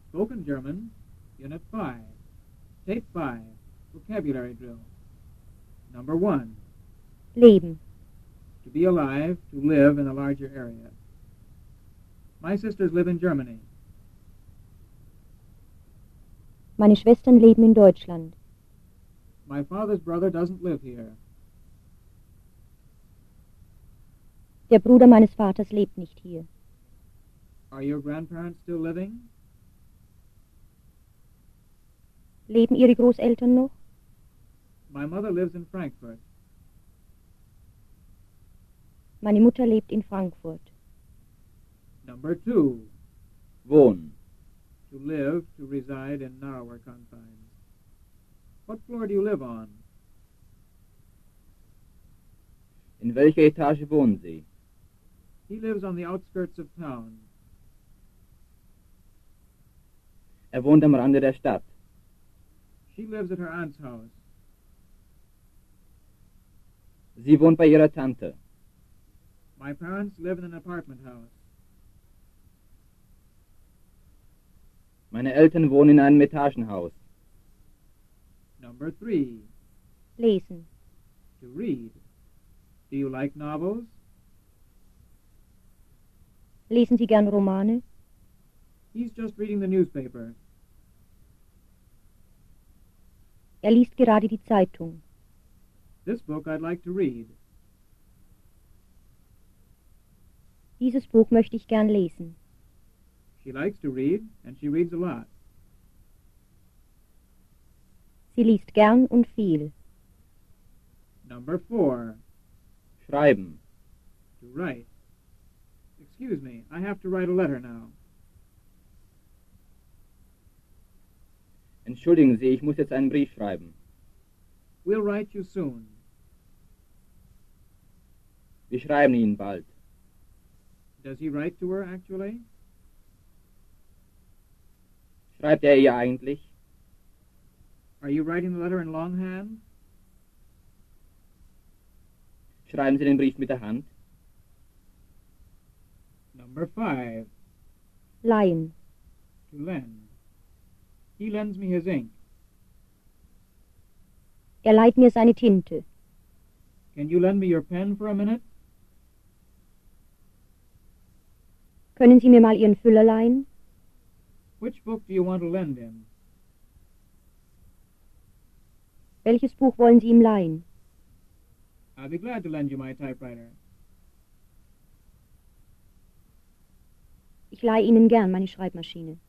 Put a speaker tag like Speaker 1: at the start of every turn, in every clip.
Speaker 1: Spoken German, Unit 5, Tape 5, Vocabulary Drill. Number 1,
Speaker 2: Leben.
Speaker 1: to be alive, to live in a larger area. My sisters live in Germany.
Speaker 2: Meine Schwestern leben in Deutschland.
Speaker 1: My father's brother doesn't live here.
Speaker 2: Der Bruder meines Vaters lebt nicht hier.
Speaker 1: Are your grandparents still living?
Speaker 2: Leben Ihre Großeltern noch?
Speaker 1: My mother lives in Frankfurt.
Speaker 2: Meine Mutter lebt in Frankfurt.
Speaker 1: Number 2,
Speaker 3: Wohn.
Speaker 1: to live, to reside in narrower confines. What floor do you live on?
Speaker 3: In welcher Etage wohnen Sie?
Speaker 1: He lives on the outskirts of town.
Speaker 3: Wohnt am Rande der Stadt.
Speaker 1: She lives at her aunt's house.
Speaker 3: Sie wohnt bei ihrer Tante.
Speaker 1: My parents live in an apartment house.
Speaker 3: Meine Eltern wohnen in einem Etagenhaus.
Speaker 1: Number 3,
Speaker 2: Lesen.
Speaker 1: to read. Do you like novels?
Speaker 2: Lesen Sie gern Romane?
Speaker 1: He's just reading the newspaper.
Speaker 2: Liest gerade die Zeitung.
Speaker 1: This book I'd like to read.
Speaker 2: Dieses Buch möchte ich gern lesen.
Speaker 1: She likes to read, and she reads a lot.
Speaker 2: Sie liest gern und viel.
Speaker 1: Number 4,
Speaker 3: Schreiben.
Speaker 1: to write. Excuse me, I have to write a letter now.
Speaker 3: Entschuldigen Sie, ich muss jetzt einen Brief schreiben.
Speaker 1: We'll write you soon.
Speaker 3: Wir schreiben Ihnen bald.
Speaker 1: Does he write to her, actually?
Speaker 3: Schreibt er ihr eigentlich?
Speaker 1: Are you writing the letter in longhand?
Speaker 3: Schreiben Sie den Brief mit der Hand?
Speaker 1: Number 5,
Speaker 2: Leihen.
Speaker 1: to lend. He lends me his ink.
Speaker 2: Leiht mir seine Tinte.
Speaker 1: Can you lend me your pen for a minute?
Speaker 2: Können Sie mir mal Ihren Füller leihen?
Speaker 1: Which book do you want to lend him?
Speaker 2: Welches Buch wollen Sie ihm leihen?
Speaker 1: I'll be glad to lend you my typewriter.
Speaker 2: Ich leihe Ihnen gern meine Schreibmaschine.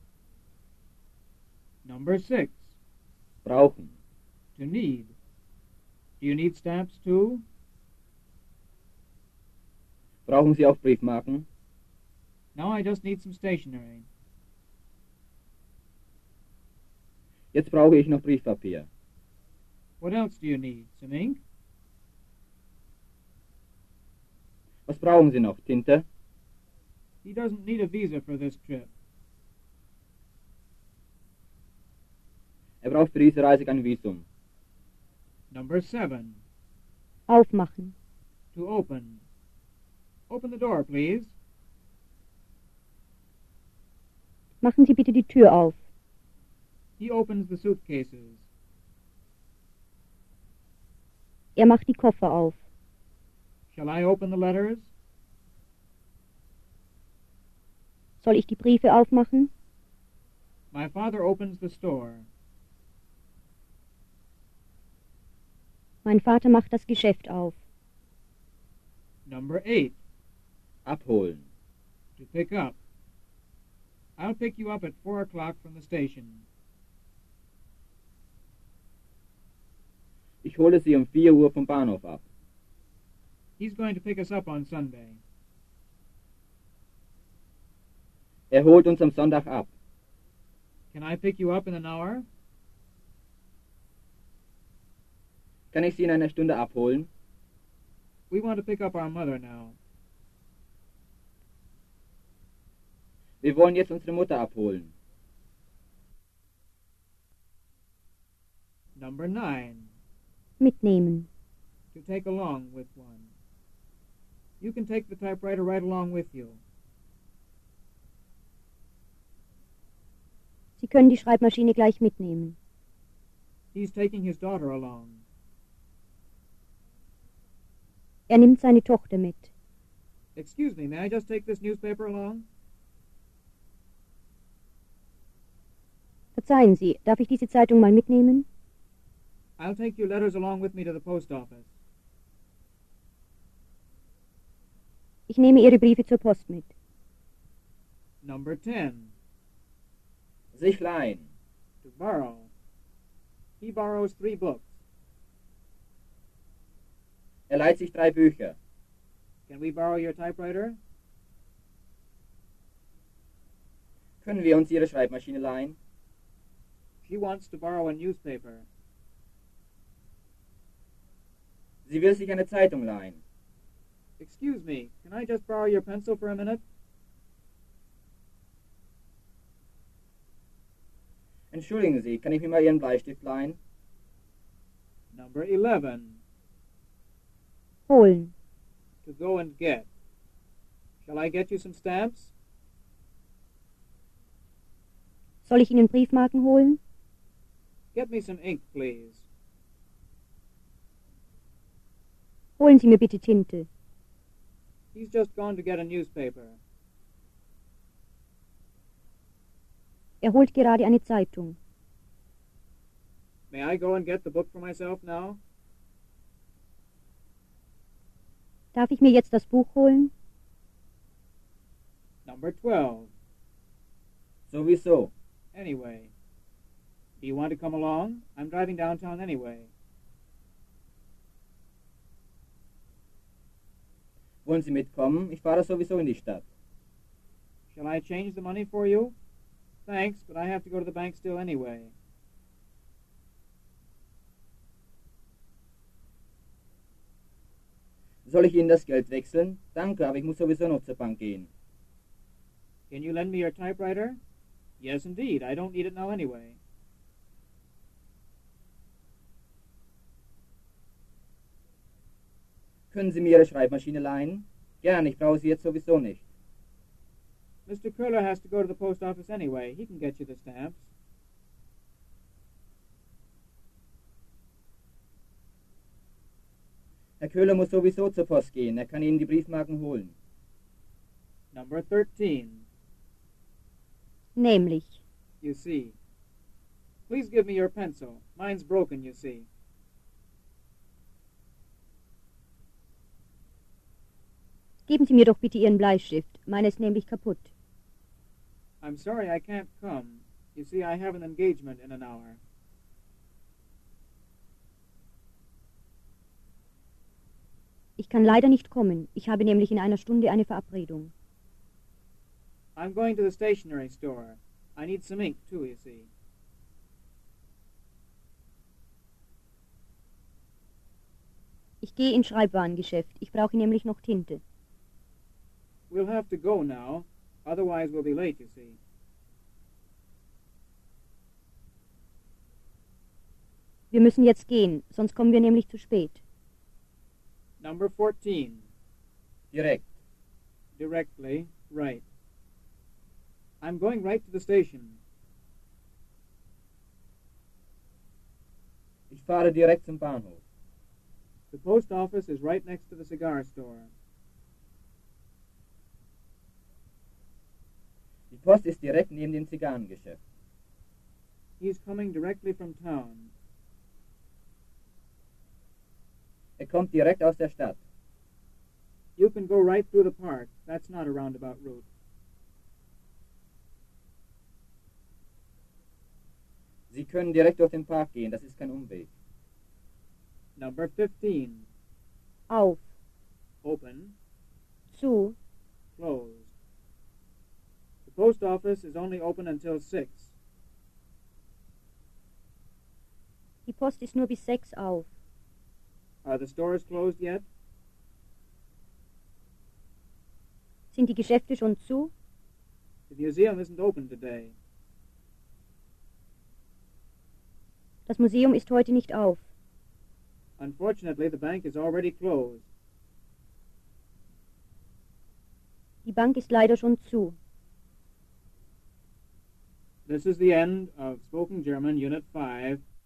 Speaker 1: Number 6,
Speaker 3: Brauchen.
Speaker 1: to need. Do you need stamps too?
Speaker 3: Brauchen Sie auch Briefmarken?
Speaker 1: No, I just need some stationery.
Speaker 3: Jetzt brauche ich noch Briefpapier.
Speaker 1: What else do you need? Some ink?
Speaker 3: Was brauchen Sie noch? Tinte?
Speaker 1: He doesn't need a visa for this trip.
Speaker 3: Er braucht für diese Reise kein Visum.
Speaker 1: Number 7,
Speaker 2: Aufmachen.
Speaker 1: to open. Open the door, please.
Speaker 2: Machen Sie bitte die Tür auf.
Speaker 1: He opens the suitcases.
Speaker 2: Macht die Koffer auf.
Speaker 1: Shall I open the letters?
Speaker 2: Soll ich die Briefe aufmachen?
Speaker 1: My father opens the store.
Speaker 2: Mein Vater macht das Geschäft auf.
Speaker 1: Number 8,
Speaker 3: Abholen.
Speaker 1: to pick up. I'll pick you up at 4 o'clock from the station.
Speaker 3: Ich hole Sie um 4 Uhr vom Bahnhof ab.
Speaker 1: He's going to pick us up on Sunday.
Speaker 3: Er holt uns am Sonntag ab.
Speaker 1: Can I pick you up in an hour?
Speaker 3: Kann ich Sie in einer Stunde abholen?
Speaker 1: We want to pick up our mother now.
Speaker 3: Wir wollen jetzt unsere Mutter abholen.
Speaker 1: Number 9,
Speaker 2: Mitnehmen.
Speaker 1: to take along with one. You can take the typewriter right along with you.
Speaker 2: können die Schreibmaschine gleich mitnehmen.
Speaker 1: He's taking his daughter along.
Speaker 2: Er nimmt seine Tochter mit.
Speaker 1: Excuse me, may I just take this newspaper along?
Speaker 2: Verzeihen Sie, darf ich diese Zeitung mal mitnehmen?
Speaker 1: I'll take your letters along with me to the post office.
Speaker 2: Ich nehme Ihre Briefe zur Post mit.
Speaker 1: Number 10.
Speaker 3: Sich leihen.
Speaker 1: To borrow. He borrows 3 books.
Speaker 3: Er leiht sich 3 Bücher.
Speaker 1: Can we borrow your typewriter?
Speaker 3: Können wir uns Ihre Schreibmaschine leihen?
Speaker 1: She wants to borrow a newspaper.
Speaker 3: Sie will sich eine Zeitung leihen.
Speaker 1: Excuse me, can I just borrow your pencil for a minute?
Speaker 3: Entschuldigen Sie, kann ich mir mal Ihren Bleistift leihen?
Speaker 1: Number 11.
Speaker 2: Holen.
Speaker 1: To go and get. Shall I get you some stamps?
Speaker 2: Soll ich Ihnen Briefmarken holen?
Speaker 1: Get me some ink, please.
Speaker 2: Holen Sie mir bitte Tinte.
Speaker 1: He's just gone to get a newspaper.
Speaker 2: Er holt gerade eine Zeitung.
Speaker 1: May I go and get the book for myself now?
Speaker 2: Darf ich mir jetzt das Buch holen?
Speaker 1: Number 12.
Speaker 3: Sowieso.
Speaker 1: Anyway. Do you want to come along? I'm driving downtown anyway.
Speaker 3: Wollen Sie mitkommen? Ich fahre sowieso in die Stadt.
Speaker 1: Shall I change the money for you? Thanks, but I have to go to the bank still anyway.
Speaker 3: Soll ich Ihnen das Geld wechseln? Danke, aber ich muss sowieso noch zur Bank gehen.
Speaker 1: Can you lend me your typewriter? Yes, indeed. I don't need it now anyway.
Speaker 3: Können Sie mir Ihre Schreibmaschine leihen? Gern, ich brauche sie jetzt sowieso nicht.
Speaker 1: Mr. Curler has to go to the post office anyway. He can get you the stamps.
Speaker 3: Herr Köhler muss sowieso zur Post gehen. Er kann Ihnen die Briefmarken holen.
Speaker 1: Number 13.
Speaker 2: Nämlich.
Speaker 1: You see. Please give me your pencil. Mine's broken, you see.
Speaker 2: Geben Sie mir doch bitte Ihren Bleistift. Meiner ist nämlich kaputt.
Speaker 1: I'm sorry I can't come. You see, I have an engagement in an hour.
Speaker 2: Ich kann leider nicht kommen. Ich habe nämlich in einer Stunde eine Verabredung.
Speaker 1: I'm going to the stationery store. I need some ink, too, you see.
Speaker 2: Ich gehe ins Schreibwarengeschäft. Ich brauche nämlich noch Tinte.
Speaker 1: We'll have to go now. Otherwise we'll be late, you see.
Speaker 2: Wir müssen jetzt gehen, sonst kommen wir nämlich zu spät.
Speaker 1: Number 14.
Speaker 3: Direkt.
Speaker 1: Directly, right. I'm going right to the station.
Speaker 3: Ich fahre direkt zum Bahnhof.
Speaker 1: The post office is right next to the cigar store.
Speaker 3: Die Post ist direkt neben dem Zigarrengeschäft.
Speaker 1: He's coming directly from town.
Speaker 3: Er kommt direkt aus der Stadt.
Speaker 1: You can go right through the park. That's not a roundabout route.
Speaker 3: Sie können direkt durch den Park gehen, das ist kein Umweg.
Speaker 1: Number 15.
Speaker 2: Auf,
Speaker 1: Open,
Speaker 2: zu,
Speaker 1: closed. The post office is only open until 6.
Speaker 2: die Post ist nur bis 6 auf.
Speaker 1: Are the stores closed yet?
Speaker 2: Sind die Geschäfte schon zu?
Speaker 1: The museum isn't open today.
Speaker 2: Das Museum ist heute nicht auf.
Speaker 1: Unfortunately, the bank is already closed.
Speaker 2: Die Bank ist leider schon zu.
Speaker 1: This is the end of Spoken German Unit 5.